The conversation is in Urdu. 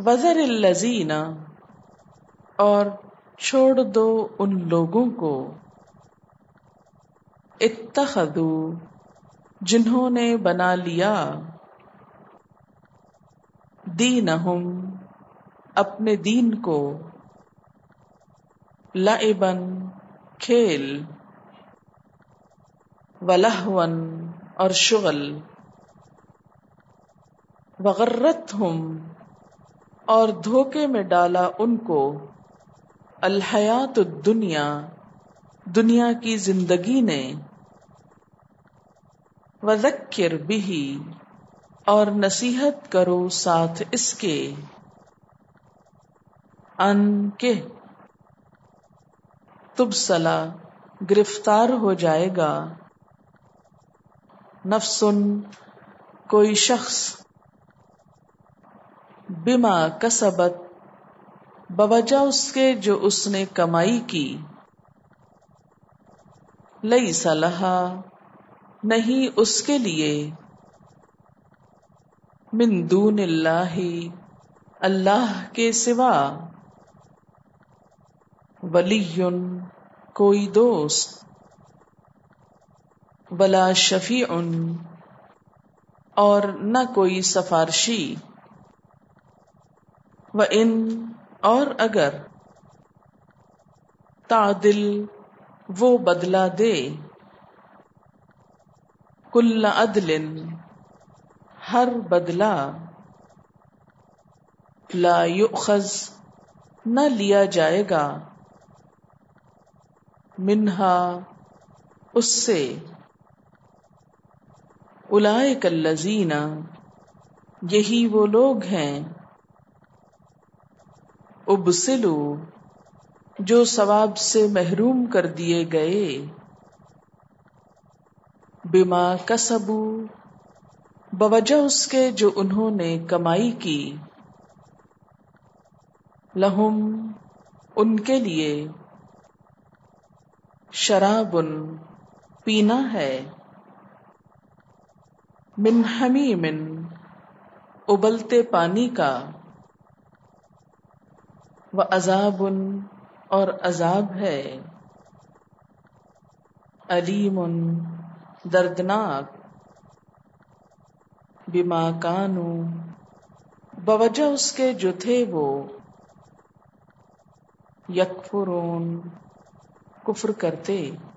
وذر الذین، اور چھوڑ دو ان لوگوں کو، اتخذوا، جنہوں نے بنا لیا، دینہم، اپنے دین کو، لعبا، کھیل، ولہوا، اور شغل، وغرتہم، اور دھوکے میں ڈالا ان کو، الحیات الدنیا، دنیا کی زندگی نے، وذکر بہ، اور نصیحت کرو ساتھ اس کے، ان کہ تبصلا، گرفتار ہو جائے گا، نفس، کوئی شخص، بما کسبت، بوجہ اس کے جو اس نے کمائی کی، لیس لہا، نہیں اس کے لیے، من دون اللہ، اللہ کے سوا، ولی، کوئی دوست، ولا شفیع، اور نہ کوئی سفارشی، وَإِن، اور اگر، تعدل، وہ بدلہ دے، کل عدل، ہر بدلہ، لا یؤخذ، نہ لیا جائے گا، منہا، اس سے، اولئک الذین، یہی وہ لوگ ہیں، ابسلوا، جو ثواب سے محروم کر دیے گئے، بما کسبوا، بوجہ اس کے جو انہوں نے کمائی کی، لہم، ان کے لیے، شراب، پینا ہے، من حمیم، ابلتے پانی کا، وعذاب، اور عذاب ہے، علیم، دردناک، بما کانوا، بوجہ اس کے جو تھے وہ، یکفرون، کفر کرتے،